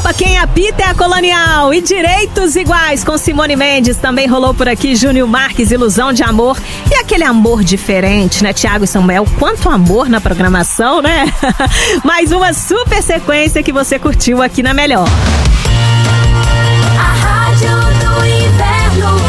Opa, quem apita é a Colonial. E Direitos Iguais com Simone Mendes. Também rolou por aqui Júnior Marques, Ilusão de Amor. E aquele amor diferente, né? Thiago e Samuel, quanto amor na programação, né? Mais uma super sequência que você curtiu aqui na Melhor. A Rádio do Inverno,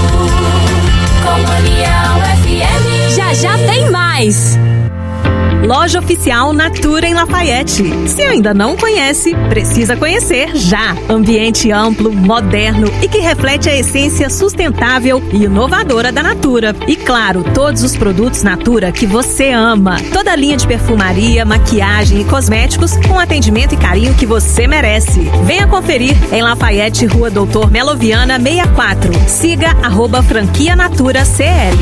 Colonial FM. Já tem mais. Loja Oficial Natura em Lafayette. Se ainda não conhece, precisa conhecer já. Ambiente amplo, moderno e que reflete a essência sustentável e inovadora da Natura. E claro, todos os produtos Natura que você ama. Toda a linha de perfumaria, maquiagem e cosméticos com atendimento e carinho que você merece. Venha conferir em Lafayette, Rua Doutor Meloviana 64. Siga @franquia Natura CL.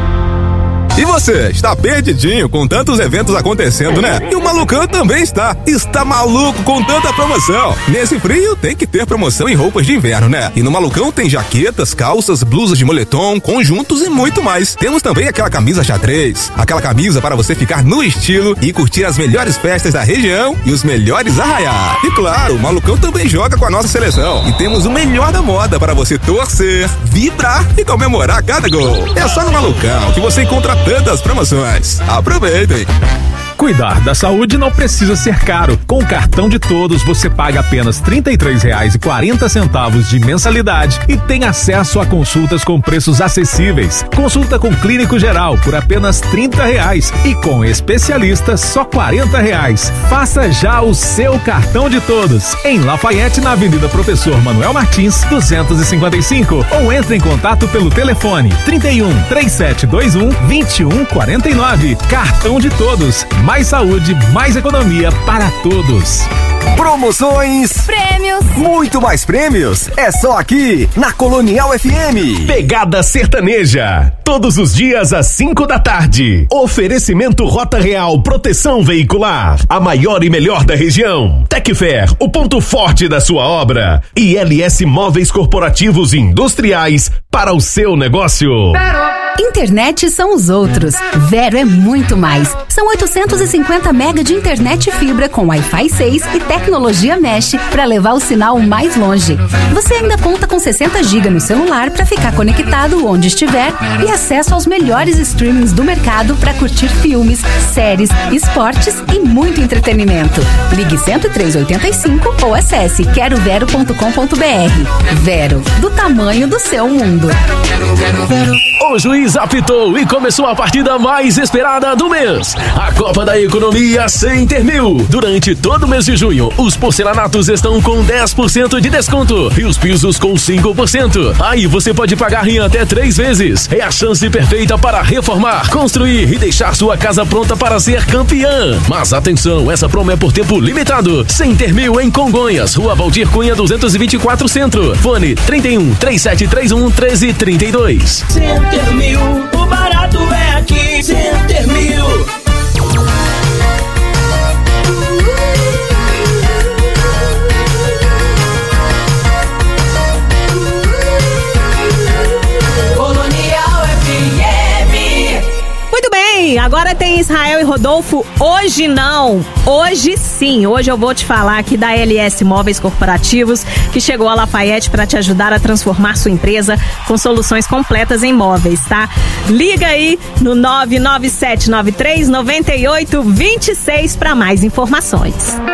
E você, está perdidinho com tantos eventos acontecendo, né? E o Malucão também está. Está maluco com tanta promoção. Nesse frio tem que ter promoção em roupas de inverno, né? E no Malucão tem jaquetas, calças, blusas de moletom, conjuntos e muito mais. Temos também aquela camisa xadrez. Aquela camisa para você ficar no estilo e curtir as melhores festas da região e os melhores arraiais. E claro, o Malucão também joga com a nossa seleção. E temos o melhor da moda para você torcer, vibrar e comemorar cada gol. É só no Malucão que você encontra tantas promoções. Aproveitem! Cuidar da saúde não precisa ser caro. Com o cartão de todos, você paga apenas R$ 33,40 de mensalidade e tem acesso a consultas com preços acessíveis. Consulta com clínico geral por apenas R$ 30 e com especialistas só R$ 40. Faça já o seu cartão de todos em Lafayette, na Avenida Professor Manuel Martins, 255, ou entre em contato pelo telefone 31 3721 2149. Cartão de todos. Mais saúde, mais economia para todos. Promoções, prêmios, muito mais prêmios. É só aqui na Colonial FM. Pegada Sertaneja, todos os dias às 5 da tarde. Oferecimento Rota Real Proteção Veicular, a maior e melhor da região. Tecfer, o ponto forte da sua obra. E LS Móveis Corporativos e Industriais para o seu negócio. Internet são os outros. Vero é muito mais. São 850 mega de internet fibra com Wi-Fi 6 e tecnologia Mesh para levar o sinal mais longe. Você ainda conta com 60 GB no celular para ficar conectado onde estiver e acesso aos melhores streamings do mercado para curtir filmes, séries, esportes e muito entretenimento. Ligue 10385 ou acesse querovero.com.br. Vero, do tamanho do seu mundo. O juiz apitou e começou a partida mais esperada do mês. A Copa da Economia Center Mil. Durante todo o mês de junho, os porcelanatos estão com 10% de desconto e os pisos com 5%. Aí você pode pagar em até 3 vezes. É a chance perfeita para reformar, construir e deixar sua casa pronta para ser campeã. Mas atenção, essa promo é por tempo limitado. Center Mil em Congonhas, Rua Valdir Cunha 224 Centro. Fone 31 3731 1332. Center Mil, o barato é aqui. Center Mil. Agora tem Israel e Rodolfo. Hoje não, hoje sim. Hoje eu vou te falar aqui da LS Móveis Corporativos, que chegou a Lafayette para te ajudar a transformar sua empresa com soluções completas em móveis, tá? Liga aí no 997939826 para mais informações.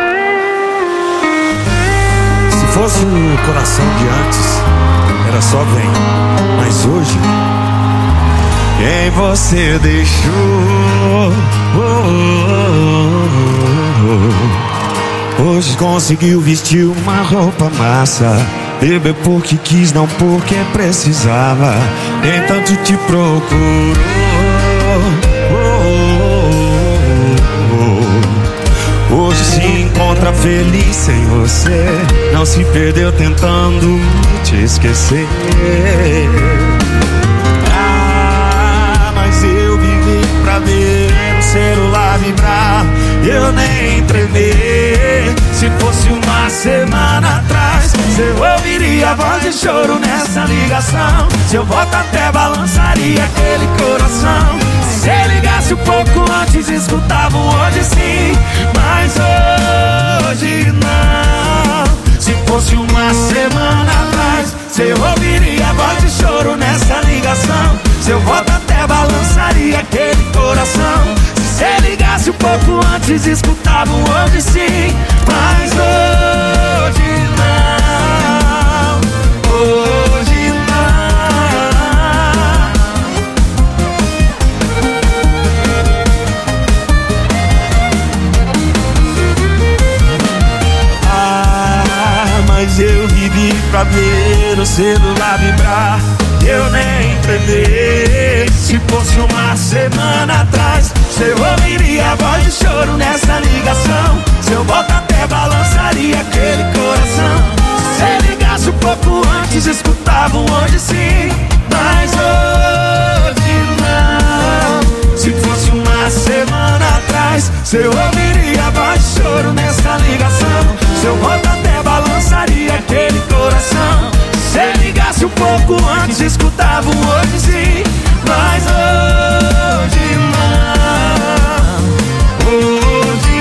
Se fosse o coração de antes, era só vem, mas hoje quem você deixou? Hoje conseguiu vestir uma roupa massa, beber porque quis, não porque precisava. Nem tanto te procurou. Hoje se encontra feliz sem você, não se perdeu tentando te esquecer. Pra ver o celular vibrar, eu nem tremer. Se fosse uma semana atrás, eu ouviria a voz de choro nessa ligação. Seu voto até balançaria aquele coração. Se ligasse um pouco antes, escutavam hoje sim, mas hoje não. Se fosse uma semana atrás, cê ouviria voz de choro nessa ligação. Seu voto até balançaria aquele coração. Se cê ligasse um pouco antes, escutava um hoje sim. Mas hoje não, hoje não. Ah, mas eu vivi pra ver o celular vibrar, eu nem tremei. Se fosse uma semana atrás, cê ouviria a voz de choro nessa ligação. Seu voto até balançaria aquele coração. Se cê ligasse um pouco antes, escutava um hoje sim. Mas hoje não. Se fosse uma semana atrás, cê ouviria a voz de choro nessa ligação. Seu voto até balançaria aquele coração. Se ligasse um pouco antes, escutava um hoje sim. Mas hoje não, hoje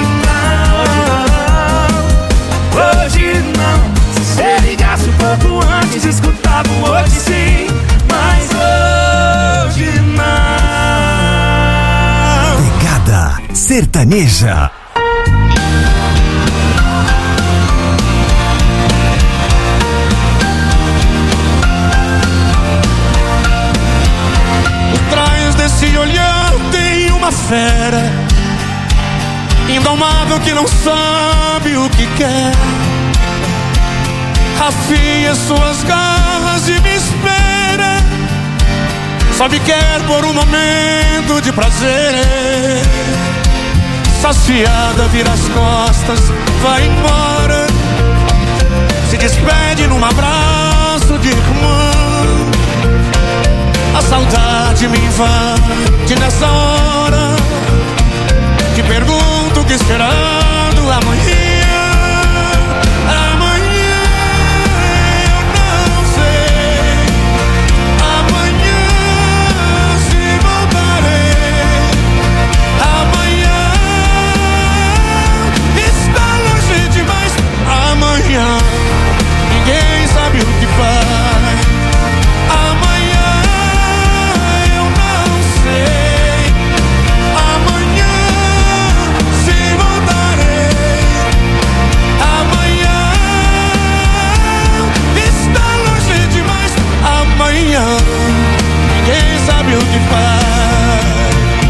não, hoje não. Se ligasse um pouco antes, escutava um hoje sim. Mas hoje não. Pegada sertaneja. Esse olhar tem uma fera indomável que não sabe o que quer. Afia suas garras e me espera. Só me quer por um momento de prazer. Saciada, vira as costas, vai embora. Se despede num abraço de irmã. A saudade me invade nessa hora. Te pergunto o que esperando amanhã. Amanhã eu não sei. Amanhã se voltarei. Amanhã está longe demais. Amanhã ninguém sabe o que faz. Amanhã eu não sei. Amanhã se voltarei. Amanhã está longe demais. Amanhã ninguém sabe o que faz.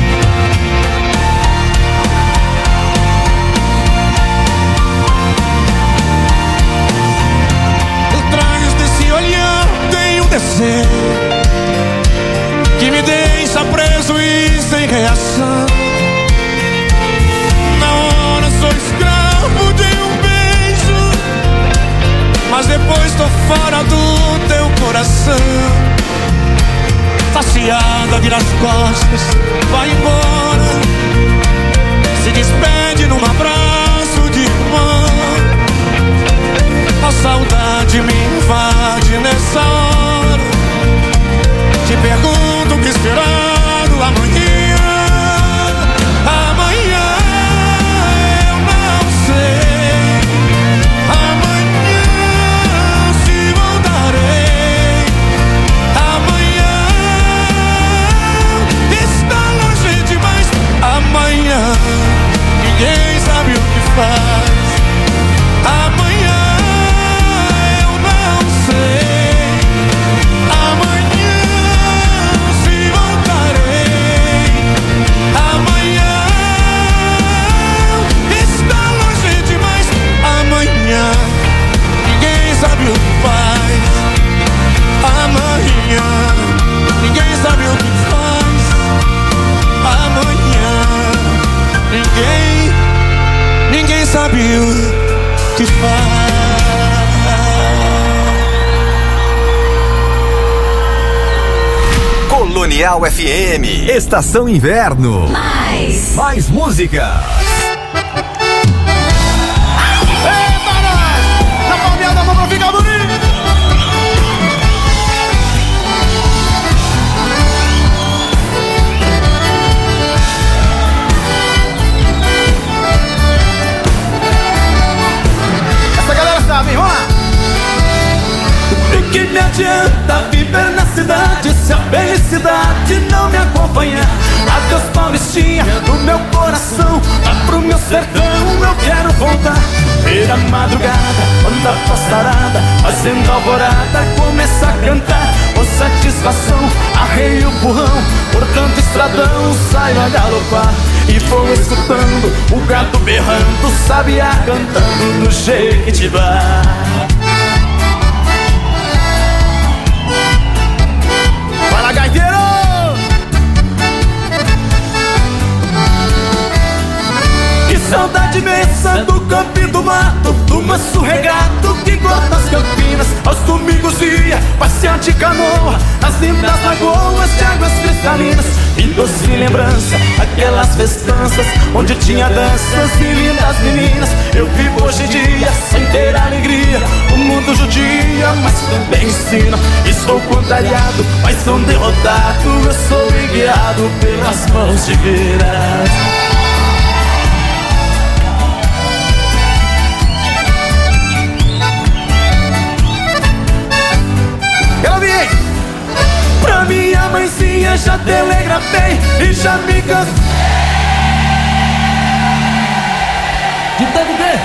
Por trás desse olhar tem um desejo que me deixa preso e sem reação. Na hora sou escravo de um beijo, mas depois tô fora do teu coração. Saciada, vira as costas, vai embora. Se despede num abraço de irmã. A saudade me invade nessa hora. Te pergunto o que esperando amanhã. Amanhã eu não sei. Amanhã se voltarei. Amanhã está longe demais. Amanhã ninguém sabe o que faz. Amanhã eu não sei. Amanhã se voltarei. Amanhã está longe demais. Amanhã ninguém sabe o que faz. Amanhã ninguém sabe o que faz. Amanhã ninguém sabe o que faz. Colonial FM, Estação Inverno. Mais música. Eita, nós! Na palmeada, vamos ficar bonito! Essa galera sabe, vamos lá! adianta viver na cidade se a felicidade não me acompanhar. Adeus Paulistinha, no meu coração, lá pro meu sertão eu quero voltar. Ver a madrugada, quando a passarada, fazendo alvorada, começa a cantar. Com satisfação, arreio o burrão, por tanto estradão, saio a galopar. E vou escutando o gato berrando, o sabiá cantando no Jequitibá. Fala, gaiteiro! Que saudade imensa do campo e do mato, do manso regato que corta as campinas. Aos domingos ia passear de canoa nas lindas lagoas de águas cristalinas. E doce lembrança, aquelas festanças onde tinha danças e lindas meninas. Eu vivo hoje em dia sem ter alegria, o mundo judia, mas também ensina. Estou contrariado, mas não derrotado, eu sou guiado pelas mãos divinas. Eu vi! Pra minha mãezinha já telegrafei e já me cansei de tanto ver.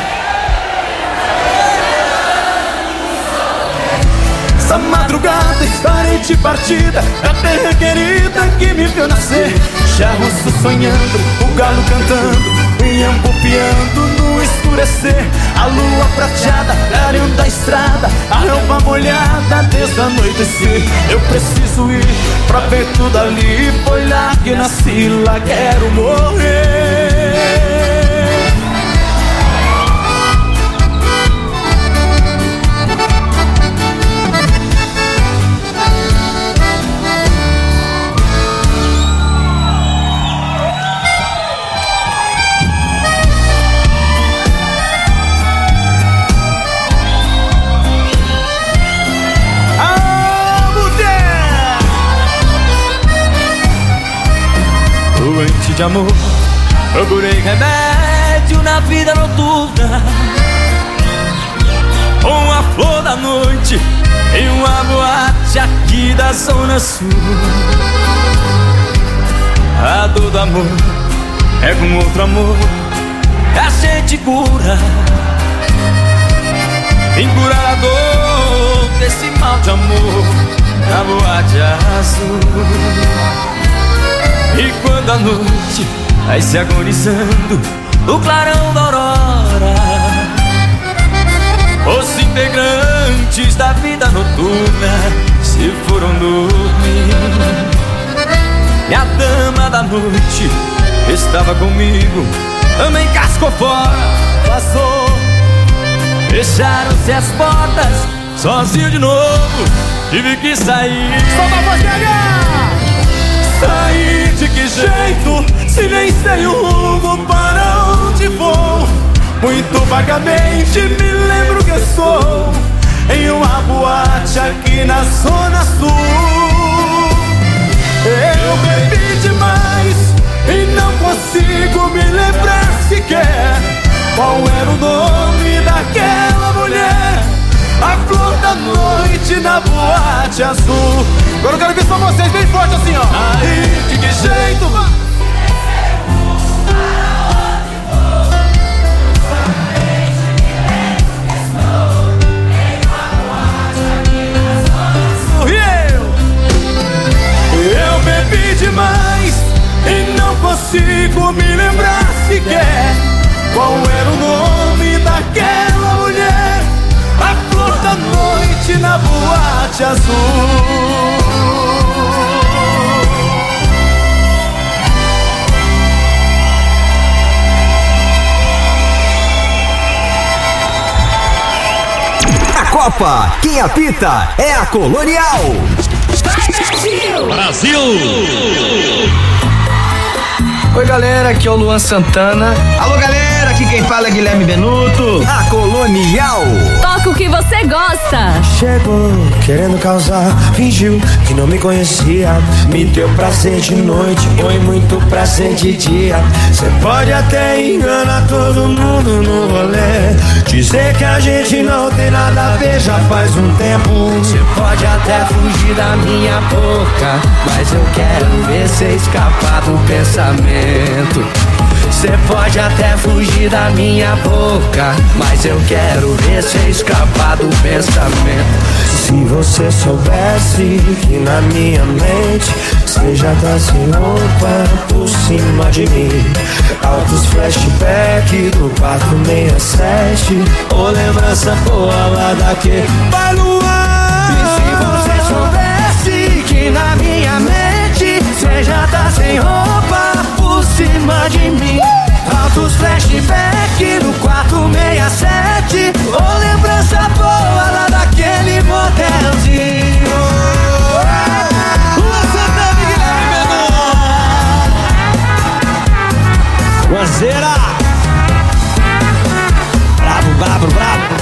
Essa madrugada estarei de partida da terra querida que me viu nascer. Já roço sonhando, o galo cantando, Inhambu piando no escurecer. A lua prateada, clareando a estrada, a relva molhada desde anoitecer. Eu preciso ir pra ver tudo ali, foi lá que nasci, lá quero morrer. Doente de amor, procurei remédio na vida noturna, com a flor da noite em uma boate aqui da zona sul. A dor do amor é com outro amor, a gente cura. Em curar a dor desse mal de amor na boate azul. E quando a noite vai se agonizando no clarão da aurora, os integrantes da vida noturna se foram dormir. E a dama da noite estava comigo, também cascou fora, passou. Fecharam-se as portas, sozinho de novo, tive que sair. Solta a voz, sair de que jeito, se nem sei o rumo para onde vou. Muito vagamente me lembro que sou em uma boate aqui na zona sul. Eu bebi demais e não consigo me lembrar sequer qual era o nome daquela mulher, a flor da noite na boate azul. Agora eu quero ver só vocês bem forte assim, ó. Aí, de que jeito? Eu bebi demais e não consigo me lembrar sequer qual era o nome daquela mulher, a flor da noite na boate azul. A Copa, quem apita é a Colonial. Brasil! Oi galera, aqui é o Luan Santana. Alô galera, Aqui quem fala é Guilherme Benuto. A Colonial. Toca o que você gosta. Chegou querendo causar, fingiu que não me conhecia. Me deu prazer de noite, foi muito prazer de dia. Cê pode até enganar todo mundo no rolê, dizer que a gente não tem nada a ver já faz um tempo. Cê pode até fugir da minha boca, mas eu quero ver cê escapar do pensamento. Cê pode até fugir da minha boca, mas eu quero ver cê escapar do pensamento. Se você soubesse que na minha mente cê já tá sem roupa por cima de mim. Altos flashback do 467, ou lembrança boa lá daquele vai no ar. E se você soubesse que na minha mente cê já tá sem roupa por cima de mim. Altos flashback do 467, ou lembrança boa lá daquele motelzinho. Lua Santana e Guilherme Menu. Guazeira. Bravo, bravo, bravo.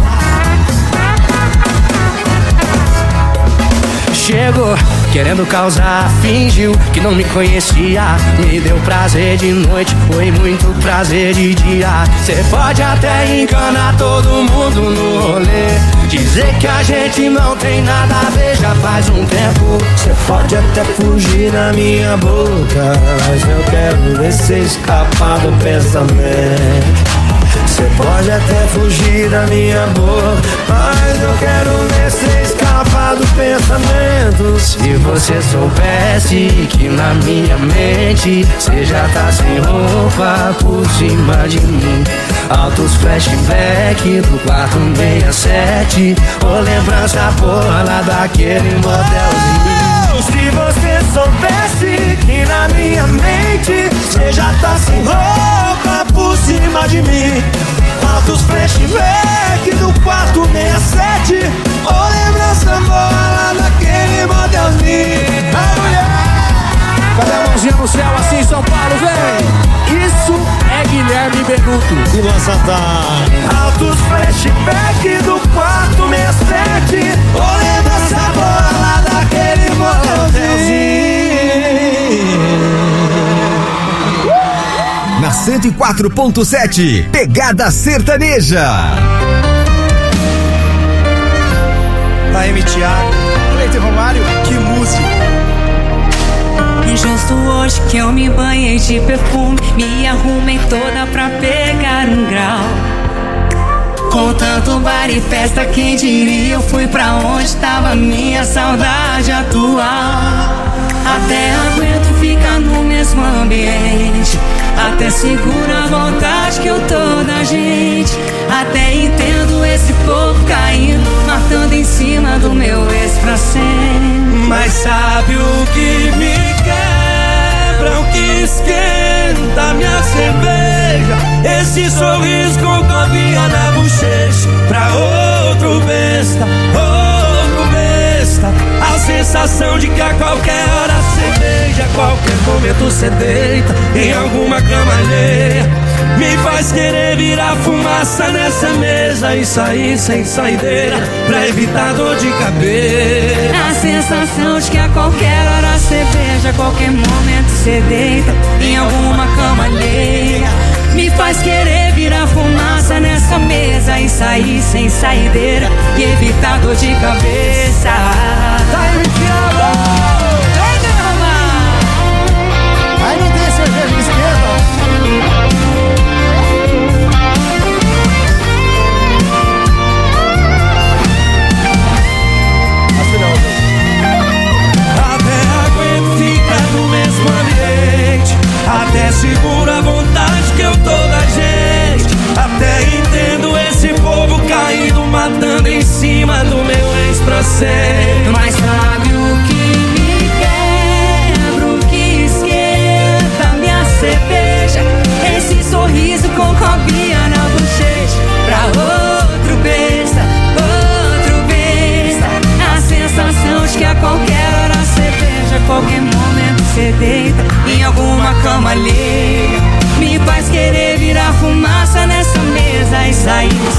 Chegou querendo causar, fingiu que não me conhecia. Me deu prazer de noite, foi muito prazer de dia. Cê pode até enganar todo mundo no rolê, dizer que a gente não tem nada a ver já faz um tempo. Cê pode até fugir da minha boca, mas eu quero ver cê escapar do pensamento. Cê pode até fugir da minha boca, mas eu quero ver cê escapar do pensamento. Se você soubesse que na minha mente cê já tá sem roupa por cima de mim. Altos flashback do 467, ou lembrança boa lá daquele motelzinho. Se você soubesse que na minha mente cê já tá sem roupa por cima de mim. Altos flashback do 467, ou lembrança boa lá daquele modelzinho. A mulher, cadê a mãozinha no céu assim, São Paulo, vem! Isso é Guilherme Benuto e Lua Santana. Altos flashback do 467, ou lembrança boa lá daquele modelzinho. Na 104.7, Pegada Sertaneja. AM Thiago, Cleiton Romário, que música. E justo hoje que eu me banhei de perfume, me arrumei toda pra pegar um grau. Com tanto bar e festa, quem diria eu fui pra onde tava minha saudade atual. Até aguento ficar no mesmo ambiente, até seguro a vontade que eu tô da gente. Até entendo esse povo caindo, matando em cima do meu ex pra sempre. Mas sabe o que me quebra, o que esquenta minha cerveja? Esse sorriso com copinha na bochecha, pra outro besta, outro besta. A sensação de que a qualquer hora cê beija, a qualquer momento cê deita em alguma cama alheia, me faz querer virar fumaça nessa mesa e sair sem saideira pra evitar dor de cabeça. A sensação de que a qualquer hora cê beija, a qualquer momento cê deita em alguma cama alheia, me faz querer virar fumaça nessa mesa e sair sem saideira e evitar dor de cabeça. Tá aí, Thiago! Vem derramar! Aí não tem cerveja, esquenta! Até aguento ficar no mesmo ambiente, até seguro a vontade que eu tô da gente. Até entendo esse povo caindo, matando em cima do meu ex pra sempre. Mas sabe o que me quebra, o que esquenta minha cerveja? Esse sorriso com copinha na bochecha, pra outro besta, outro besta. A sensação de que a qualquer hora cê beija, a qualquer momento cê deita em alguma cama alheia, me faz querer virar fumaça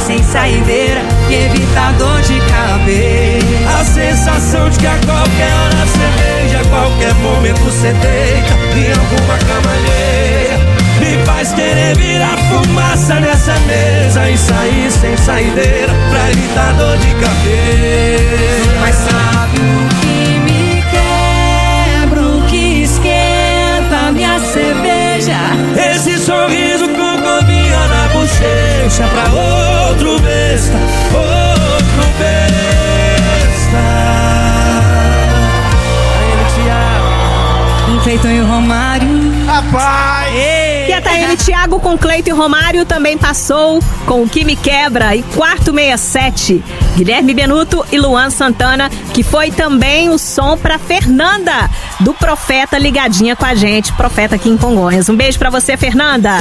sem saideira e evitar dor de cabeça. A sensação de que a qualquer hora você beija, a qualquer momento você deita em alguma cama alheia, me faz querer virar fumaça nessa mesa e sair sem saideira pra evitar dor de cabeça. Mas sabe o que me quebra, o que esquenta minha cerveja? Esse sorriso com gominha na bochecha pra outro besta, outro besta. Um Cleiton e o Romário. Rapaz! E a Taeme Thiago com Cleiton e Romário também passou com O Que Me Quebra e Quarto 67. Guilherme Benuto e Luan Santana, que foi também o som pra Fernanda, do Profeta, ligadinha com a gente, Profeta aqui em Congonhas. Um beijo pra você, Fernanda.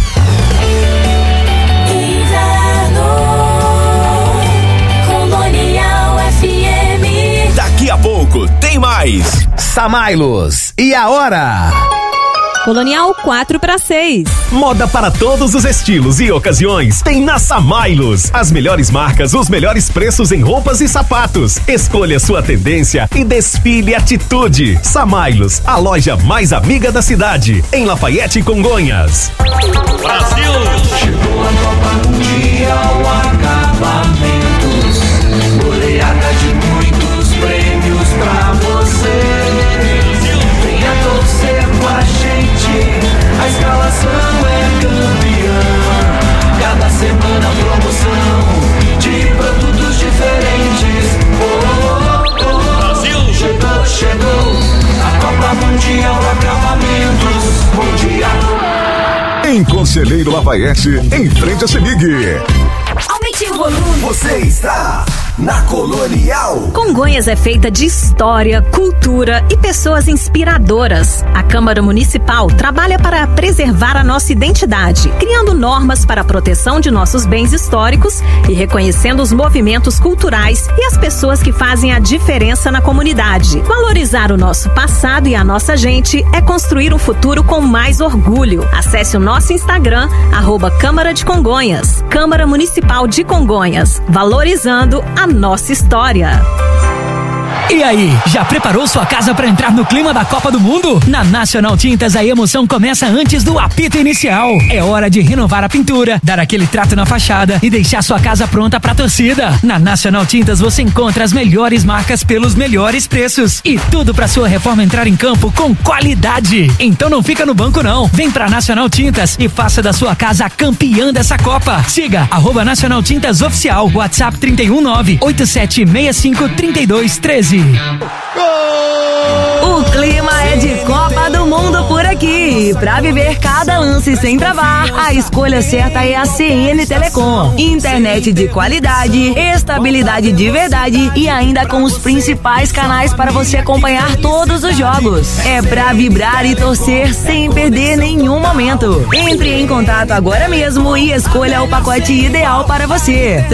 Colonial FM. Daqui a pouco tem mais Samailos. E a hora? Colonial 4/6. Moda para todos os estilos e ocasiões tem na Samailos. As melhores marcas, os melhores preços em roupas e sapatos. Escolha sua tendência e desfile atitude. Samailos, a loja mais amiga da cidade, em Lafayette, Congonhas. Brasil! Chegou a Copa Mundial Acabamentos, goleada de muitos prêmios pra você. Venha torcer com a gente, a escalação é campeã. Cada semana promoção de produtos diferentes. Brasil! Chegou a Copa Mundial Acabamentos Mundial. Em Conselheiro Lafayette, em frente a Semig. Aumente o volume. Você está na Colonial. Congonhas é feita de história, cultura e pessoas inspiradoras. A Câmara Municipal trabalha para preservar a nossa identidade, criando normas para a proteção de nossos bens históricos e reconhecendo os movimentos culturais e as pessoas que fazem a diferença na comunidade. Valorizar o nosso passado e a nossa gente é construir um futuro com mais orgulho. Acesse o nosso Instagram, @Câmara de Congonhas. Câmara Municipal de Congonhas, valorizando a nossa história. E aí, já preparou sua casa para entrar no clima da Copa do Mundo? Na Nacional Tintas, a emoção começa antes do apito inicial. É hora de renovar a pintura, dar aquele trato na fachada e deixar sua casa pronta pra torcida. Na Nacional Tintas você encontra as melhores marcas pelos melhores preços e tudo pra sua reforma entrar em campo com qualidade. Então não fica no banco não. Vem pra Nacional Tintas e faça da sua casa a campeã dessa Copa. Siga @Nacional Tintas Oficial, WhatsApp 319-8765-3213. O clima é de Copa do Mundo por aqui. Pra viver cada lance sem travar, a escolha certa é a CN Telecom. Internet de qualidade, estabilidade de verdade e ainda com os principais canais para você acompanhar todos os jogos. É pra vibrar e torcer sem perder nenhum momento. Entre em contato agora mesmo e escolha o pacote ideal para você.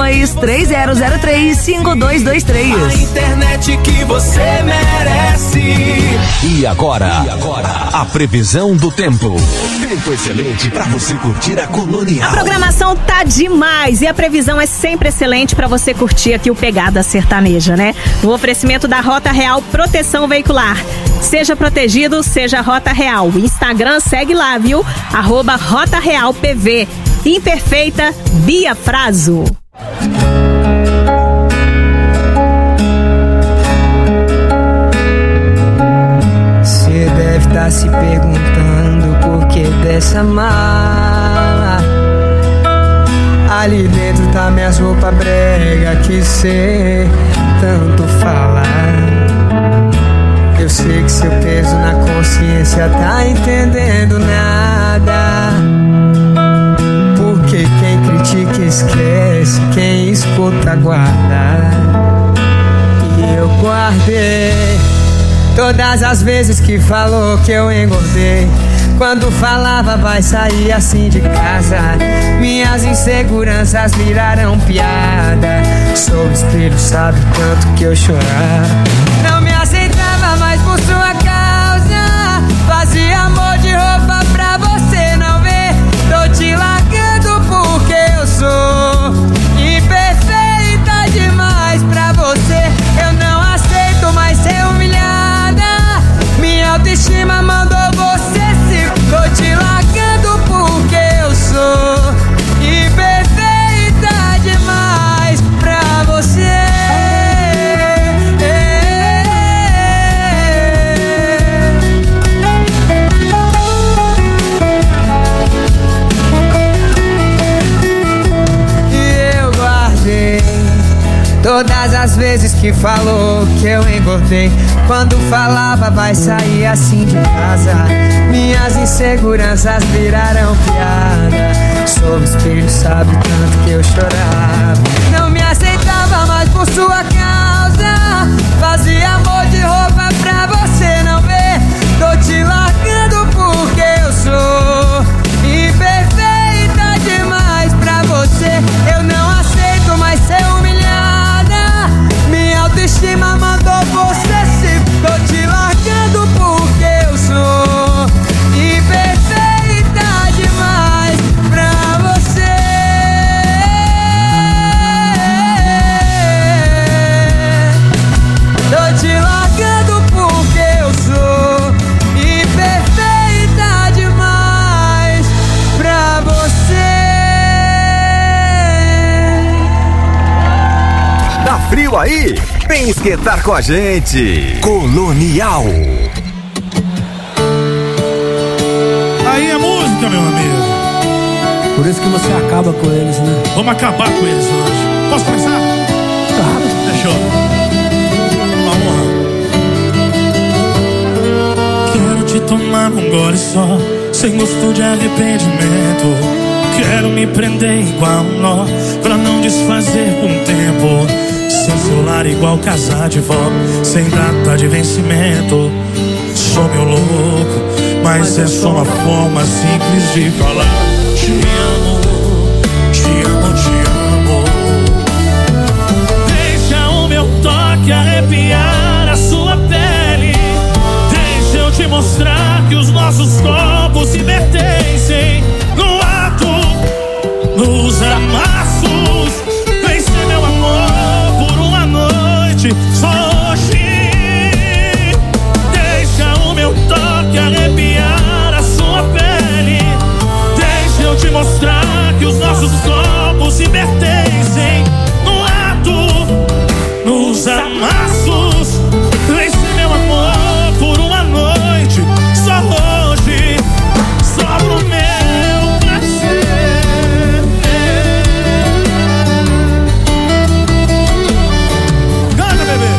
3230035223. A internet que você merece. E agora, a previsão do tempo. Tempo excelente pra você curtir a Colonial. A programação tá demais e a previsão é sempre excelente pra você curtir aqui o Pegada Sertaneja, né? No oferecimento da Rota Real Proteção Veicular. Seja protegido, seja Rota Real. O Instagram segue lá, viu? @Rota Real PV. Imperfeita, Bia Fraso. Você deve estar se perguntando por que dessa mala. Ali dentro tá minhas roupas brega que cê tanto fala. Eu sei que seu peso na consciência tá entendendo nada. Porque quem critica esquece, quem escuta guarda. E eu guardei todas as vezes que falou que eu engordei. Quando falava vai sair assim de casa, minhas inseguranças viraram piada. Sou o espelho, sabe tanto que eu chorava. Não me aceitava mais por sua causa. Fazia amor de roupa pra você não ver. Tô te largando porque eu sou as vezes que falou que eu engordei, quando falava vai sair assim de casa, minhas inseguranças viraram piada. Sob o espelho sabe tanto que eu chorava. Não me aceitava mais por sua causa, fazia amor de roupa pra você não ver. Tô te largando porque eu sou imperfeita demais pra você. Eu não aceito mais ser humilhada, minha autoestima mandou você se. Tô te largando porque eu sou imperfeita demais pra você. Tô te largando porque eu sou imperfeita demais pra você. Tá frio aí? Vem esquentar com a gente. Colonial. Aí é música, meu amigo. Por isso que você acaba com eles, né? Vamos acabar com eles hoje. Posso começar? Claro. Fechou. Uma honra. Quero te tomar num gole só, sem gosto de arrependimento. Quero me prender igual um nó, pra não desfazer com o tempo. Seu celular igual casar de vó, sem data de vencimento. Sou meu louco, mas é só uma forma simples de falar. Te amo, te amo, te amo. Deixa o meu toque arrepiar a sua pele. Deixa eu te mostrar que os nossos corpos se pertencem. No ato, nos amassos, vem ser meu amor por uma noite, só hoje. Deixa o meu toque arrepiar a sua pele. Deixa eu te mostrar que os nossos corpos se pertencem. No ato, nos amassos, vem ser meu amor por uma noite, só hoje, só pro meu prazer. Canta, bebê.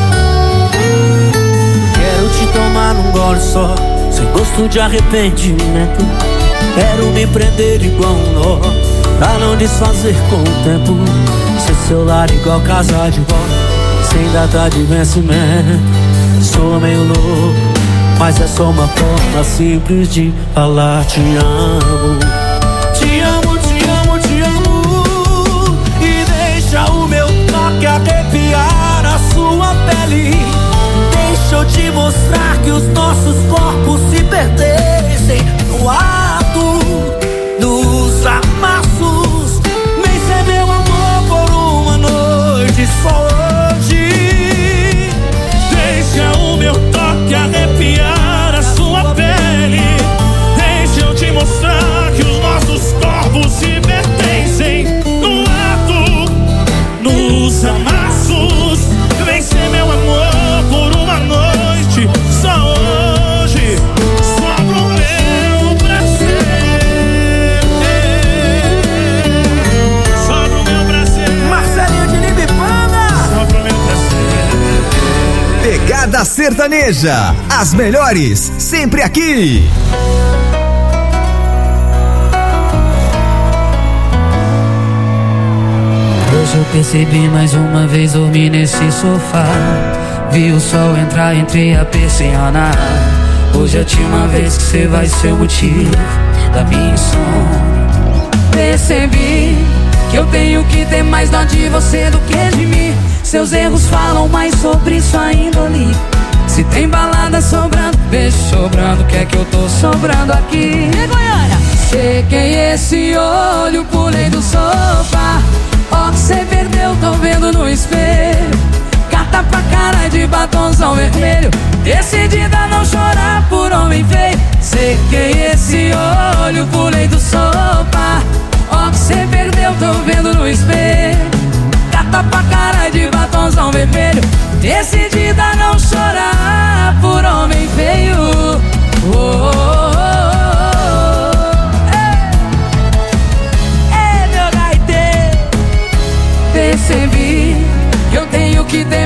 Quero te tomar num gole só, sem gosto de arrependimento. Quero me prender igual um nó, pra não desfazer com o tempo. Seu celular igual casa de vó, sem data de vencimento. Sou meio louco, mas é só uma forma simples de falar te amo. Te amo, te amo, te amo. E deixa o meu toque arrepiar a sua pele. Deixa eu te mostrar que os nossos corpos se pertencem. No ato, nos amassos, vem ser meu amor por uma noite, só hoje. Deixa o meu toque arrepiar a sua pele. Deixa eu te mostrar que os nossos corpos se pertencem. No ato, nos amassos, vem ser meu amor por uma noite, só hoje, só pro meu prazer. Só pro meu prazer. Marcelinho de Libipana. Só pro meu prazer. Pegada Sertaneja. As melhores, sempre aqui. Hoje eu percebi mais uma vez, dormi nesse sofá. Vi o sol entrar entre a persiana. Hoje é a última vez que você vai ser o motivo da minha insônia. Percebi que eu tenho que ter mais dó de você do que de mim. Seus erros falam mais sobre sua índole. Se tem balada sobrando, beijo sobrando, quer que eu tô sobrando aqui? E Goiânia? Sequei esse olho, pulei do sofá. Ó que cê perdeu, tô vendo no espelho. Carta pra cara de batonzão vermelho. Decidida a não chorar por homem feio. Sequei esse olho, pulei do sofá. Ó que cê perdeu, tô vendo no espelho. Carta pra cara de batonzão vermelho. Decidida a não chorar por homem feio. Oh, oh, oh, oh. Ei, meu gaiteiro. Percebi que eu tenho que ter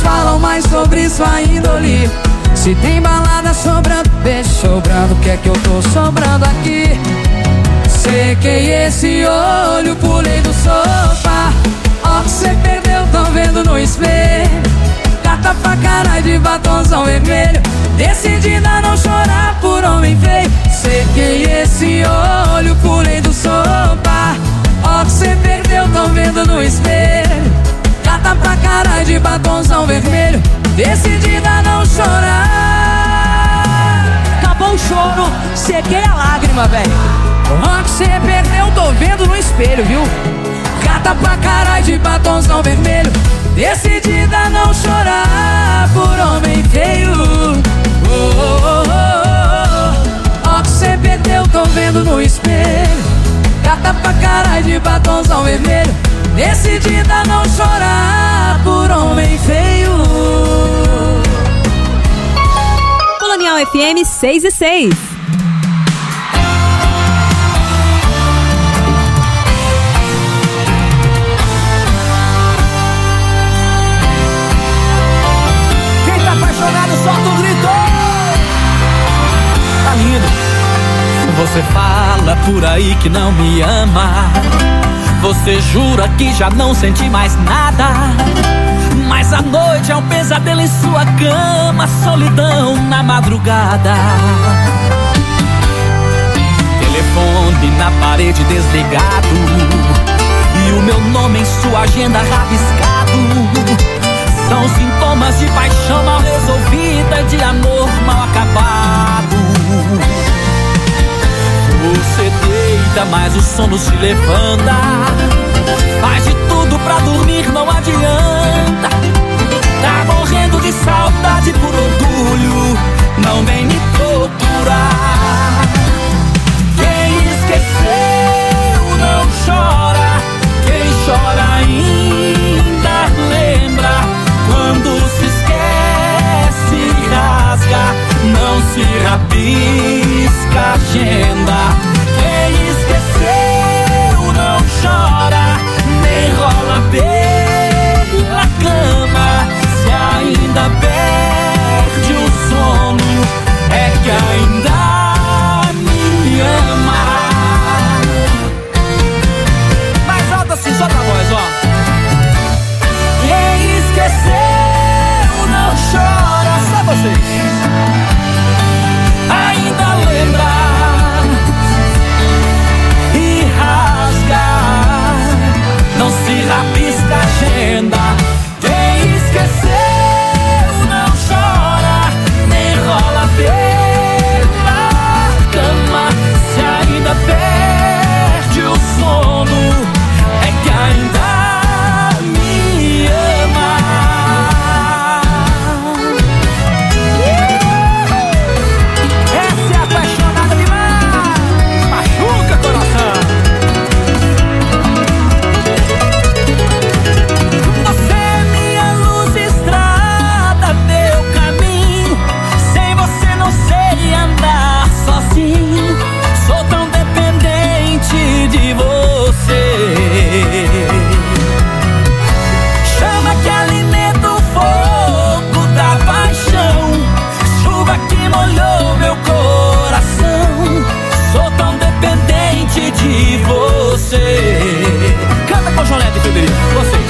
falam mais sobre sua índole. Se tem balada sobrando, beijo sobrando, o que é que eu tô sobrando aqui? Sequei esse olho, pulei do sofá. Ó que cê perdeu, tão vendo no espelho. Gata pra caralho de batonzão vermelho, decidida a não chorar por homem feio. Sequei esse olho, pulei do sofá. Ó que cê perdeu, tão vendo no espelho. Gata pra caralho de batonzão vermelho, decidida a não chorar. Acabou o choro, sequei a lágrima, velho. Ó que cê perdeu, tô vendo no espelho, viu? Gata pra caralho de batonzão vermelho, decidida a não chorar por homem feio. Ó que cê perdeu, tô vendo no espelho. Gata pra caralho de batonzão vermelho, decidida a não chorar por homem feio. Colonial FM 6:06. Solta o grito. Tá lindo. Você fala por aí que não me ama. Você jura que já não sente mais nada. Mas a noite é um pesadelo em sua cama, solidão na madrugada. Telefone na parede desligado e o meu nome em sua agenda rabiscado. São sintomas de paixão mal resolvida, de amor mal acabado. Você deita, mas o sono se levanta. Faz de tudo pra dormir, não adianta. Tá morrendo de saudade por orgulho, não vem me procurar. Quem esqueceu não chora, quem chora ainda lembra. Quando se esquece, rasga, não se rabisca a agenda. Quem esqueceu não chora, nem rola pela cama. Se ainda perde o sono, é que ainda me ama. Mais alto assim, só pra voz, ó. Quem esqueceu não chora, só vocês. Ainda lembra e rasga, não se rabisca a agenda. Quem esqueceu não chora, nem rola pela cama. Se ainda perde o sono, é que ainda me ama. Essa é apaixonada demais, machuca coração. Você é minha luz, estrada, meu caminho. Sem você não sei andar sozinho. Sou tão dependente de você. Chama que alimenta o fogo da paixão, chuva que molhou meu coração. Sou tão dependente de você. Canta com Jonete e Federico, vocês.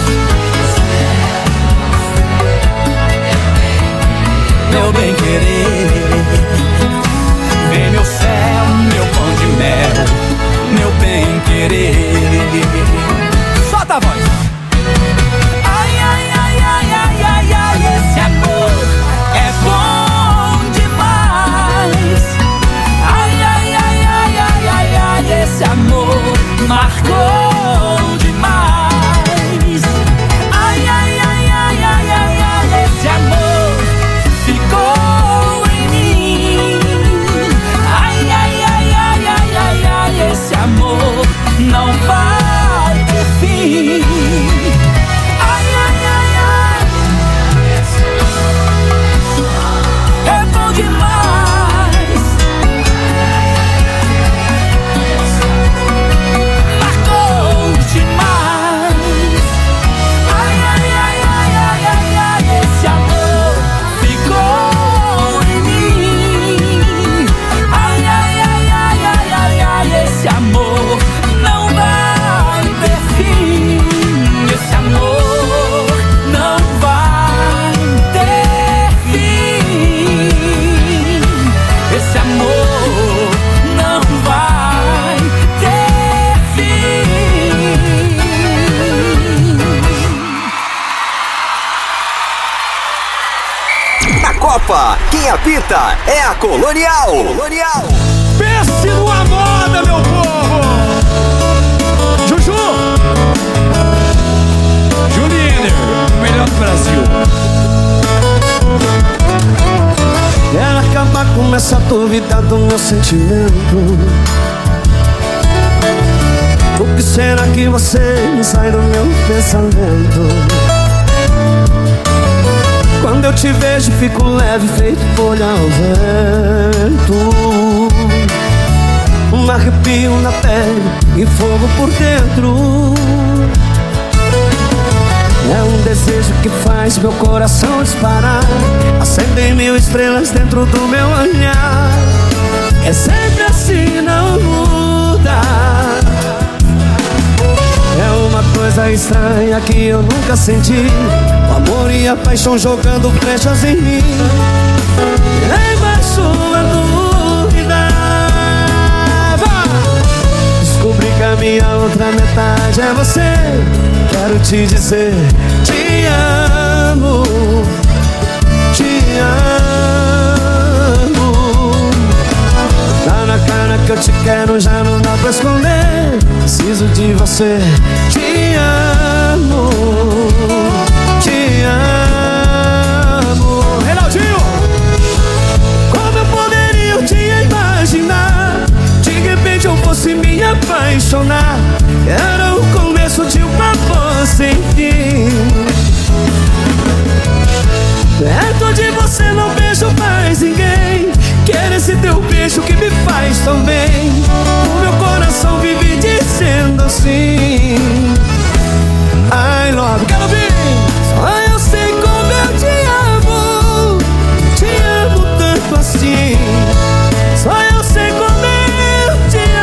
Meu bem querer, vem meu céu, meu pão de mel, meu bem querer. Solta a voz. Ai, ai, ai, ai, ai, ai, ai, esse amor é bom demais. Ai, ai, ai, ai, ai, ai, ai, esse amor marcou demais. Ai, ai, ai, ai, ai, ai, ai, esse amor ficou em mim. Ai, Copa. Quem apita é a Colonial. Colonial. Pense numa moda, meu povo. Juju. Juliner, o melhor do Brasil. Quero acabar com essa dúvida do meu sentimento. O que será que você não sai do meu pensamento? Quando eu te vejo fico leve, feito folha ao vento. Um arrepio na pele e fogo por dentro. É um desejo que faz meu coração disparar. Acendem mil estrelas dentro do meu olhar. É sempre assim, não muda. É uma coisa estranha que eu nunca senti. O amor e a paixão jogando flechas em mim. Leva sua dúvida. Descobri que a minha outra metade é você. Quero te dizer, te amo, te amo. Tá na cara que eu te quero, já não dá pra esconder. Preciso de você, te amo, te amo. Reinaldinho! Como eu poderia te imaginar? De repente eu fosse me apaixonar. Era o começo de uma voz sem fim. Perto de você não vejo mais ninguém. Quero esse teu beijo que me faz tão bem. O meu coração vive dizendo assim: I love, quero ouvir. Só eu sei como eu te amo tanto assim. Só eu sei como eu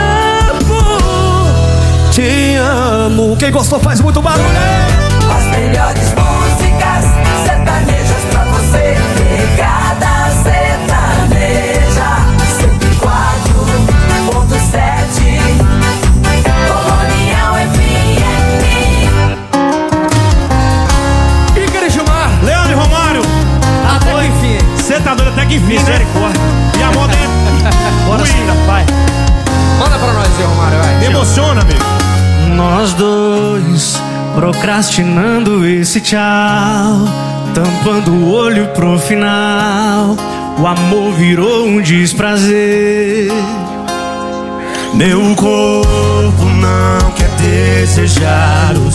te amo. Quem gostou faz muito barulho. As melhores músicas sertanejas pra você. Pegada sertaneja 104.7 Colonial FM. Igor Gilmar, Leandro e Romário. Até que enfim. Você tá doido até que enfim, misericórdia. E a moda é Bora sim, vai. Manda pra nós aí, Romário, vai. Me emociona, amigo. Nós dois procrastinando esse tchau, tampando o olho pro final. O amor virou um desprazer. Meu corpo não quer desejar o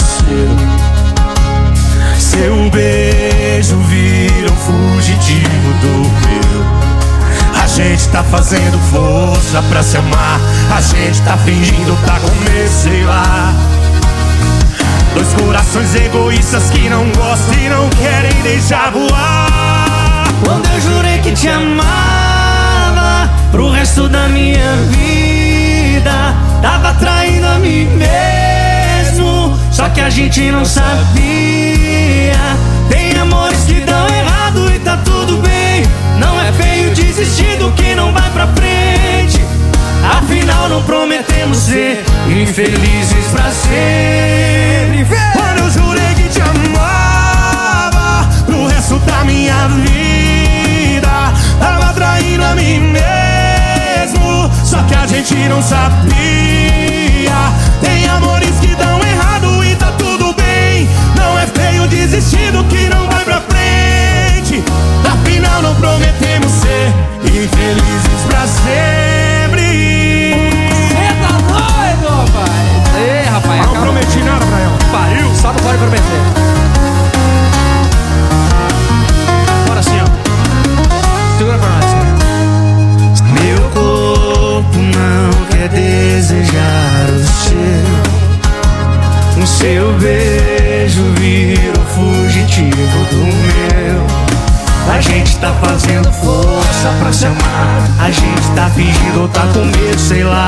seu beijo vira um fugitivo do meu. A gente tá fazendo força pra se amar. A gente tá fingindo tá com medo, sei lá. Dois corações egoístas que não gostam e não querem deixar voar. Quando eu jurei que te amava pro resto da minha vida, tava traindo a mim mesmo, só que a gente não sabia. Tem amores que dão errado e tá tudo bem. Não é feio desistir do que não vai pra frente. Afinal não prometemos ser infelizes pra sempre. Quando eu jurei que te amava pro resto da minha vida, tava traindo a mim mesmo, só que a gente não sabia. Tem amores que dão errado e tá tudo bem. Não é feio desistir do que não vai pra frente. Afinal não prometemos ser infelizes pra sempre. Cê tá doido, rapaz? Ei, rapaz, não prometi nada pra ela. Pariu, só não pode prometer. Bora assim, ó. Segura pra nós. Meu corpo não quer desejar o seu beijo vira o fugitivo do meu. A gente tá fazendo força pra se amar. A gente tá fingindo ou tá com medo, sei lá.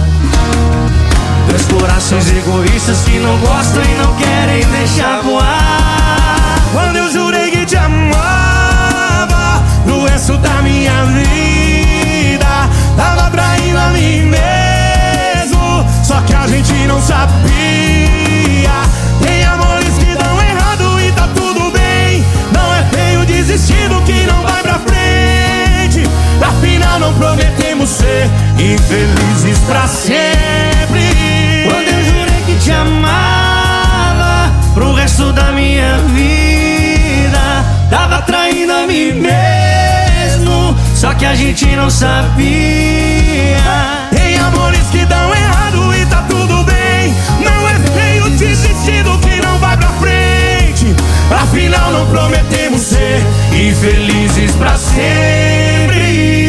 Dois corações egoístas que não gostam e não querem deixar voar. Quando eu jurei que te amava pro resto da minha vida, tava traindo a mim mesmo, só que a gente não sabia. Tem amores que dão errado e tá tudo bem. Não é feio desistir do que não vai pra frente. que a gente não sabia. Tem amores que dão errado e tá tudo bem. Não é feio desistir do que não vai pra frente. Afinal não prometemos ser infelizes pra sempre.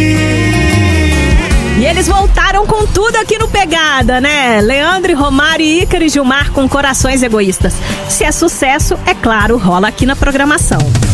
E eles voltaram com tudo aqui no Pegada, né? Leandro, Romário e Ícaro e Gilmar com Corações Egoístas. Se é sucesso, é claro, rola aqui na programação.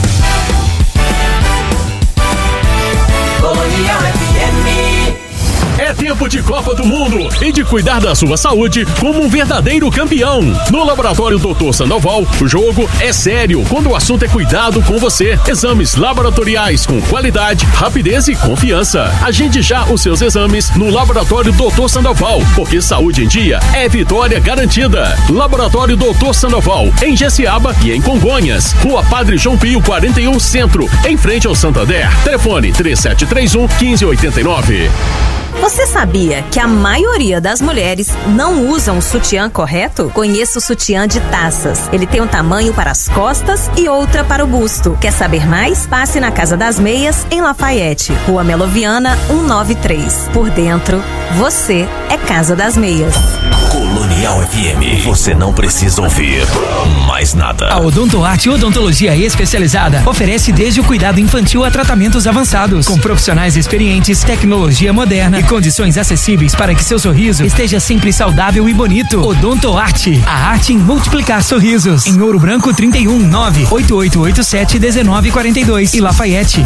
Colonial FM. É tempo de Copa do Mundo e de cuidar da sua saúde como um verdadeiro campeão. No Laboratório Dr. Sandoval, o jogo é sério quando o assunto é cuidado com você. Exames laboratoriais com qualidade, rapidez e confiança. Agende já os seus exames no Laboratório Dr. Sandoval, porque saúde em dia é vitória garantida. Laboratório Dr. Sandoval, em Jessiaba e em Congonhas. Rua Padre João Pio 41 Centro, em frente ao Santander. Telefone 3731-1589. Você sabia que a maioria das mulheres não usam o sutiã correto? Conheça o sutiã de taças. Ele tem um tamanho para as costas e outra para o busto. Quer saber mais? Passe na Casa das Meias, em Lafayette, Rua Meloviana 193. Por dentro, você é Casa das Meias. Colonial FM. Você não precisa ouvir mais nada. A Odontoarte Odontologia Especializada oferece desde o cuidado infantil a tratamentos avançados, com profissionais experientes, tecnologia moderna e condições acessíveis para que seu sorriso esteja sempre saudável e bonito. Odontoarte, a arte em multiplicar sorrisos. Em Ouro Branco 319-8887-1942 e Lafayette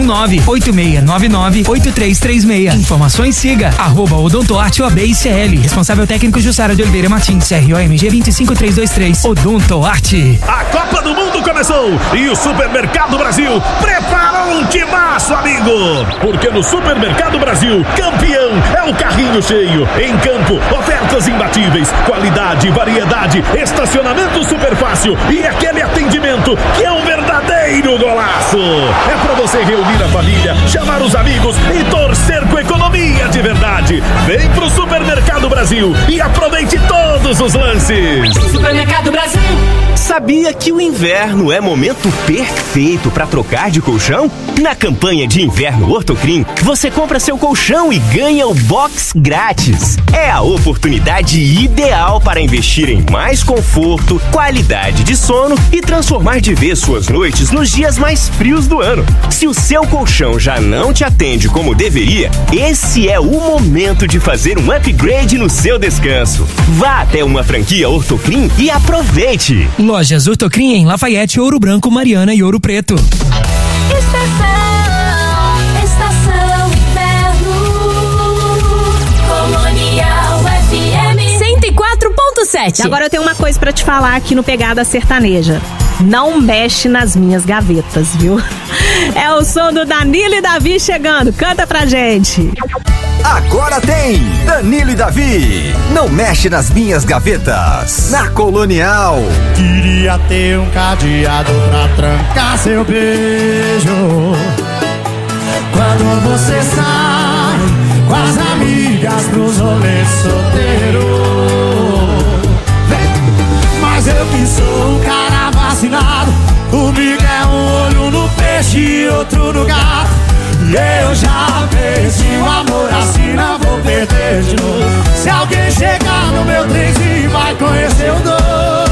319-8699-8336. Informações siga @Odontoarte OAB-ICL. Responsável técnico Jussara de Oliveira Martins, CROMG 25323. Odontoarte. A Copa do Mundo começou e o Supermercado Brasil preparou um timaço, amigo. Porque no Supermercado Brasil, campeão é o carrinho cheio. Em campo, ofertas imbatíveis, qualidade, variedade, estacionamento super fácil e aquele atendimento que é um verdadeiro golaço. É pra você reunir a família, chamar os amigos e torcer com economia de verdade. Vem pro Supermercado Brasil e aproveite todos os lances. Supermercado Brasil. Sabia que o inverno é momento perfeito para trocar de colchão? Na campanha de inverno Ortocrim, você compra seu colchão e ganha o box grátis. É a oportunidade ideal para investir em mais conforto, qualidade de sono e transformar de vez suas noites nos dias mais frios do ano. Se o seu colchão já não te atende como deveria, esse é o momento de fazer um upgrade no seu descanso. Vá até uma franquia Ortocrim e aproveite. Lojas Ortocrim em Lafayette, Ouro Branco, Mariana e Ouro Preto. Estação Inverno. Colonial FM 104.7. Agora eu tenho uma coisa pra te falar aqui no Pegada Sertaneja. Não mexe nas minhas gavetas, viu? É o som do Danilo e Davi chegando. Canta pra gente. Agora tem Danilo e Davi. Não mexe nas minhas gavetas. Na Colonial. Queria ter um cadeado pra trancar seu beijo. Quando você sai com as amigas pros rolês solteiro. Mas eu que sou um cara vacinado. Comigo é um olho no peixe e outro no gato. E eu já perdi o amor assim, não vou perder de novo. Se alguém chegar no meu trenzinho vai conhecer o dono.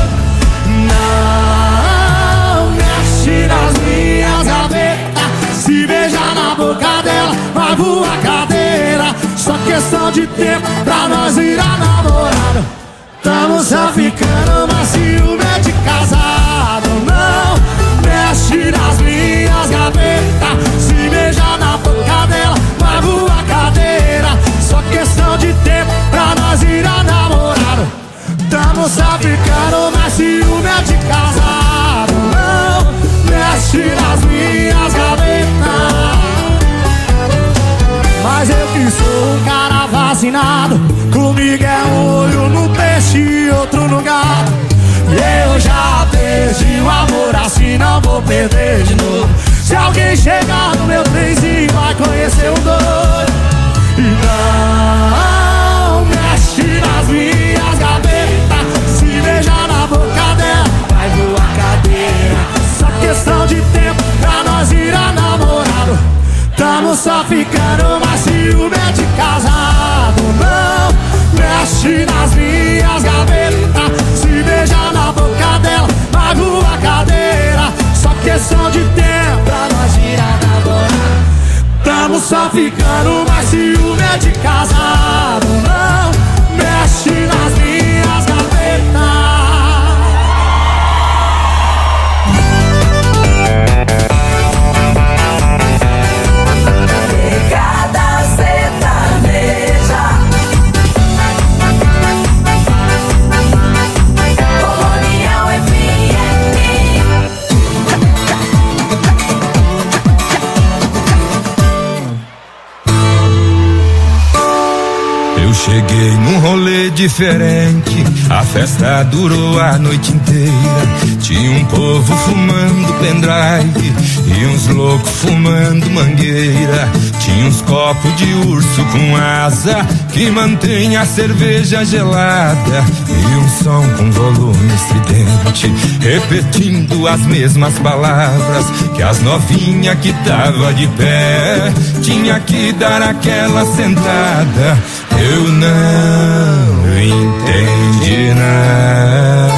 Não mexe nas minhas gavetas. Se beijar na boca dela vai voar cadeira. Só questão de tempo pra nós virar namorado. Tamo só ficando, mas ciúme é de casado. Não mexe nas minhas gavetas. Se beijar na boca dela vai voar cadeira. Só questão de tempo pra nós virar namorado. Tamo só ficando, mas ciúme é de casado. Não mexe nas minhas gavetas. Mas eu que sou um cara vacinado. Comigo é um olho no peixe e outro no gato. E eu já perdi o amor assim, não vou perder de novo. Se alguém chegar no meu trenzinho vai conhecer o doido. E não mexe nas minhas gavetas. Se beijar na boca dela vai voar cadeira. Só questão de tempo pra nós virar namorado. Tamo só ficando, mas ciumento de casado. Não mexe nas minhas gavetas. Se beija na boca dela, magoa a cadeira. Só questão de tempo pra nós virar namorado. Tamo só ficando, mas ciumento de casado. Não mexe nas minhas gavetas. Pegada sertaneja. Colonial FM. Eu cheguei num rolê diferente, a festa durou a noite inteira. Tinha um povo fumando pendrive e uns loucos fumando mangueira. Tinha uns copos de urso com asa que mantém a cerveja gelada. E um som com volume estridente, repetindo as mesmas palavras que as novinhas que tava de pé tinha que dar aquela sentada. Eu não entendi nada.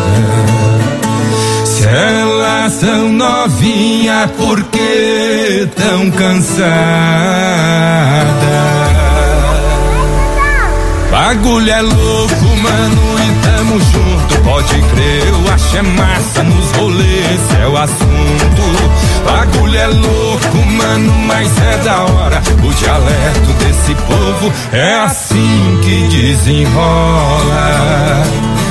Se elas são novinhas, por que tão cansadas? Bagulho é louco, mano, e tamo junto. Pode crer, eu acho é massa nos rolês, é o assunto. Bagulho é louco, mano, mas é da hora. O dialeto desse povo é assim que desenrola.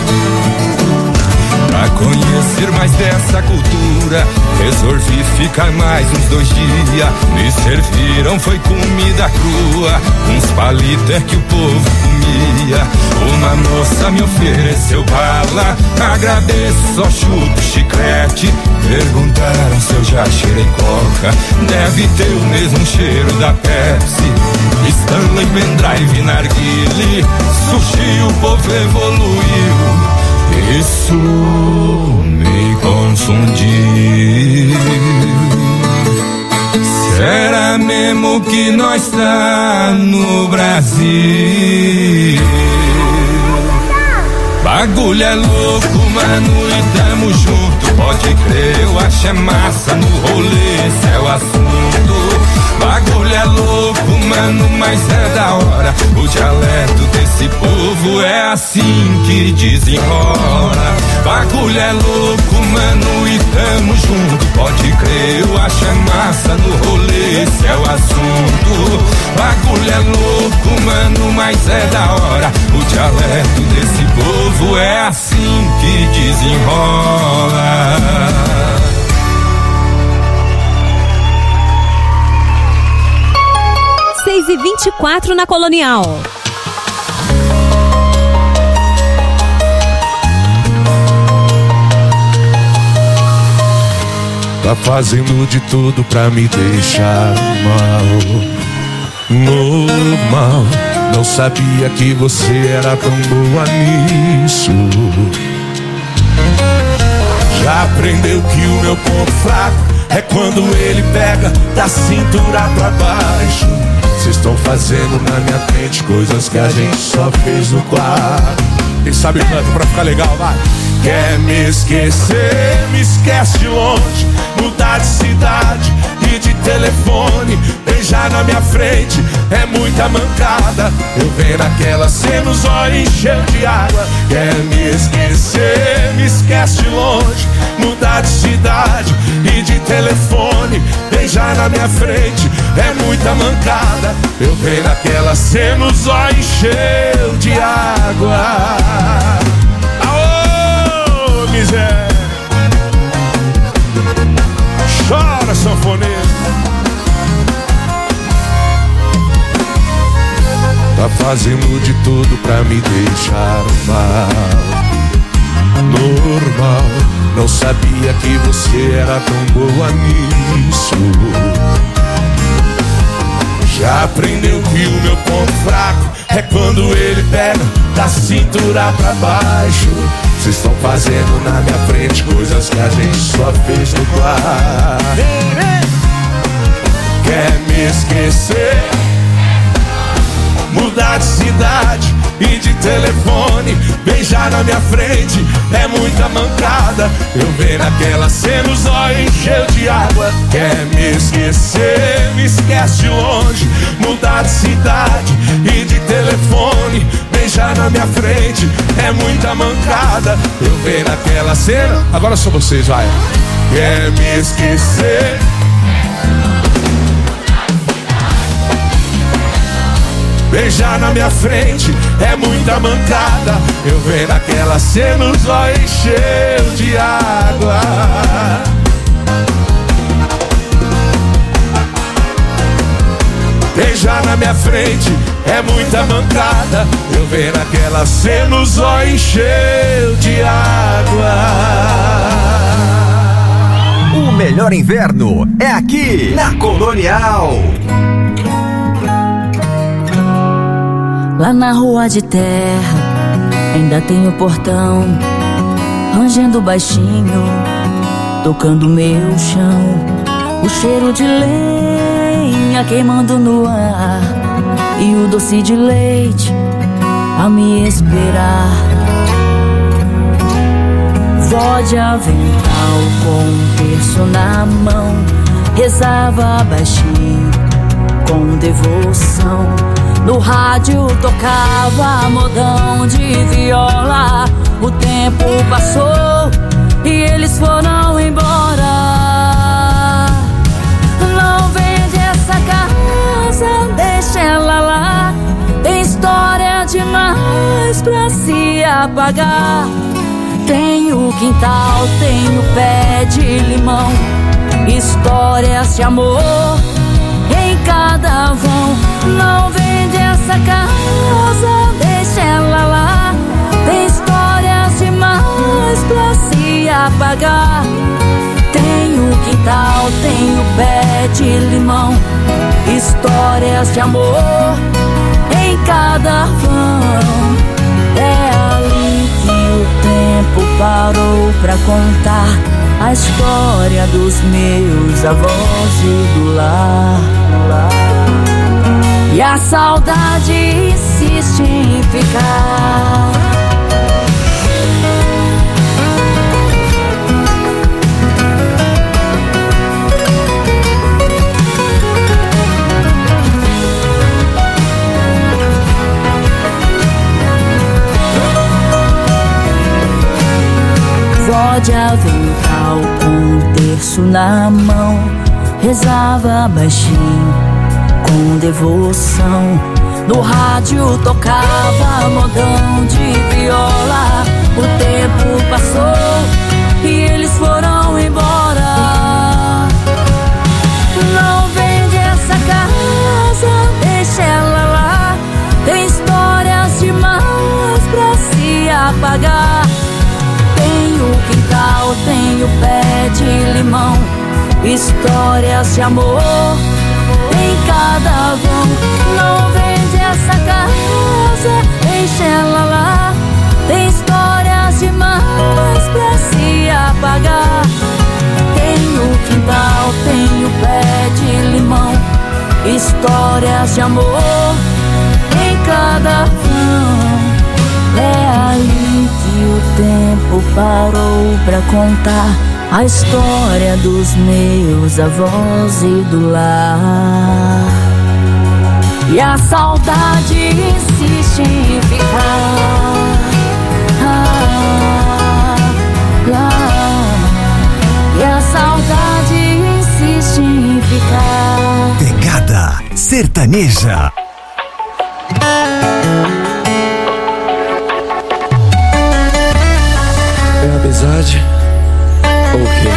Pra conhecer mais dessa cultura, resolvi ficar mais uns 2 dias. Me serviram, foi comida crua, uns palitos que o povo comia. Uma moça me ofereceu bala, agradeço, só chuto chiclete. Perguntaram se eu já cheirei coca, deve ter o mesmo cheiro da Pepsi. Stanley, pendrive, narguile, sushi, o povo evoluiu. Isso me confundiu. Será mesmo que nós tá no Brasil? Bagulho é louco, mano, e tamo junto. Pode crer, eu acho é massa no rolê, esse é o assunto. Bagulho é louco, mano, mas é da hora. O dialeto desse povo é assim que desenrola. Bagulho é louco, mano, e tamo junto. Pode crer, eu acho é massa no rolê, esse é o assunto. Bagulho é louco, mano, mas é da hora. O dialeto desse povo é assim que desenrola. 6h24 na Colonial. Tá fazendo de tudo pra me deixar mal. Normal, não sabia que você era tão boa nisso. Já aprendeu que o meu ponto fraco é quando ele pega da cintura pra baixo. Vocês estão fazendo na minha frente coisas que a gente só fez no quarto. Quem sabe canta pra ficar legal, vai. Quer me esquecer, me esquece de longe. Mudar de cidade e de telefone. Beijar na minha frente é muita mancada. Eu venho naquela cena, os olhos enchendo de água. Quer me esquecer, me esquece de longe. Mudar de cidade e de telefone. Beijar na minha frente é muita mancada. Eu venho naquela cena, os olhos enchendo de água. Aô, miséria. Chora, sanfoneiro. Tá fazendo de tudo pra me deixar mal. Normal, não sabia que você era tão boa nisso. Já aprendeu que o meu ponto fraco é quando ele pega da cintura pra baixo. Vocês estão fazendo na minha frente coisas que a gente só fez no quarto. quer me esquecer. Mudar de cidade e de telefone, beijar na minha frente é muita mancada. Eu ver naquela cena os olhos encheu de água. Quer me esquecer, me esquece de longe. Mudar de cidade e de telefone, beijar na minha frente é muita mancada. Eu ver naquela cena. Agora só vocês, vai. Quer me esquecer. Beijar na minha frente é muita mancada. Eu ver naquela cena os olhos encheu de água. Beijar na minha frente é muita mancada. Eu ver naquela cena os olhos encheu de água. O melhor inverno é aqui na Colonial. Lá na rua de terra ainda tem o portão rangendo baixinho, tocando meu chão. O cheiro de lenha queimando no ar e o doce de leite a me esperar. Vó de avental com um terço na mão, rezava baixinho com devoção. No rádio tocava modão de viola. O tempo passou e eles foram embora. Não vende essa casa, deixa ela lá. Tem história demais pra se apagar. Tem o quintal, tem o pé de limão, histórias de amor em cada vão. Não vende essa casa, deixa ela lá. Tem histórias demais pra se apagar. Tem o quintal, tem o pé de limão, histórias de amor em cada vão. É ali que o tempo parou pra contar a história dos meus avós e do lar. E a saudade insiste em ficar. Vó de avental com um terço na mão, rezava baixinho com devoção. No rádio tocava modão de viola. O tempo passou e eles foram embora. Não vende essa casa, deixa ela lá. Tem histórias demais pra se apagar. Tem o quintal, tem o pé de limão, histórias de amor em cada vão. Não vende essa casa, deixa ela lá. Tem histórias demais pra se apagar. Tem o quintal, tem o pé de limão, histórias de amor em cada vão. É ali que o tempo parou pra contar a história dos meus avós e do lar. E a saudade insiste em ficar. E a saudade insiste em ficar. Pegada sertaneja. É amizade ou o quê?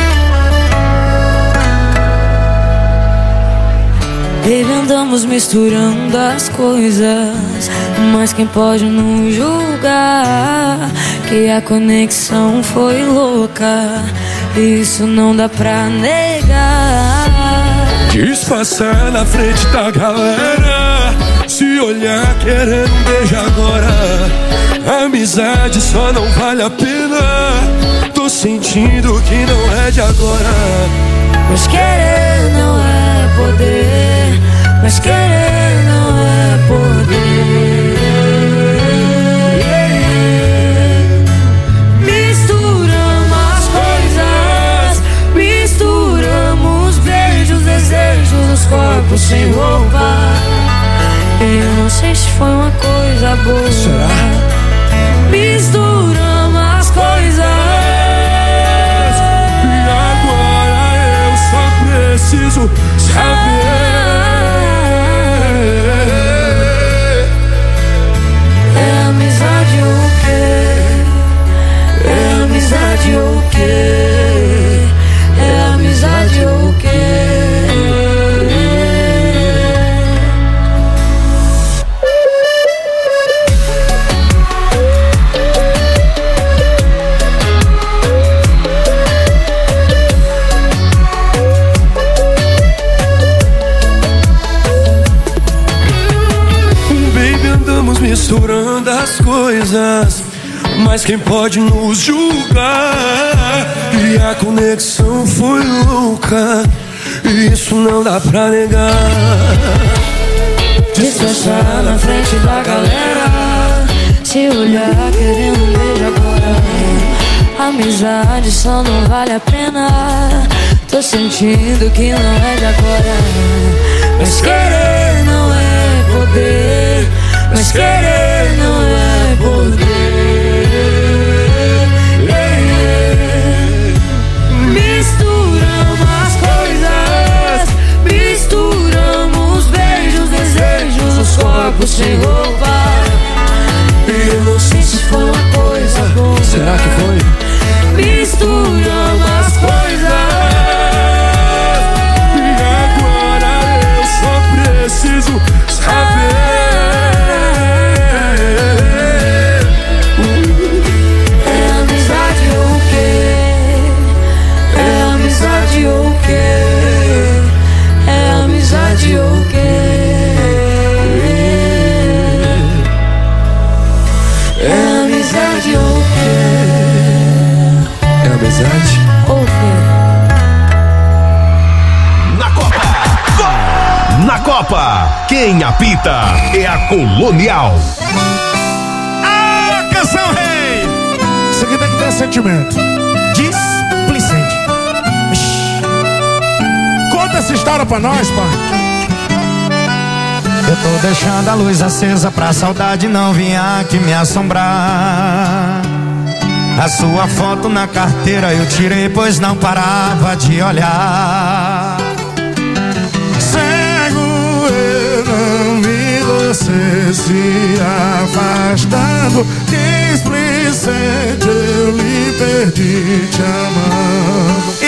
Baby, andamos misturando as coisas, mas quem pode nos julgar que a conexão foi louca? Isso não dá pra negar. Disfarçar na frente da galera, se olhar querendo um beijo agora. Amizade só não vale a pena, tô sentindo que não é de agora. Mas querer não é poder, mas querer não é poder. Misturamos as coisas, misturamos beijos, desejos, os corpos sem roupa. Eu não sei se foi uma coisa boa. Será? Misturamos as coisas. E agora eu só preciso saber. É amizade o quê? É amizade o quê? É amizade o quê? Misturando as coisas, mas quem pode nos julgar? E a conexão foi louca, e isso não dá pra negar. Disfarçar na frente da galera, se olhar querendo um beijo agora. Amizade só não vale a pena, tô sentindo que não é de agora. Mas querer não é poder, mas querer não é poder. Misturamos as coisas, misturamos beijos, desejos, os corpos sem roupa. Eu não sei se foi uma coisa boa. Será que foi? Misturamos as coisas. E agora eu só preciso saber. Na Copa, quem apita é a Colonial. Ah, canção rei! Isso aqui tem que ter sentimento. Displicente. Conta essa história pra nós, pai. Eu tô deixando a luz acesa pra saudade não vir aqui me assombrar. A sua foto na carteira eu tirei, pois não parava de olhar. Cego eu não vi você se afastando. Displicente eu lhe perdi te amando.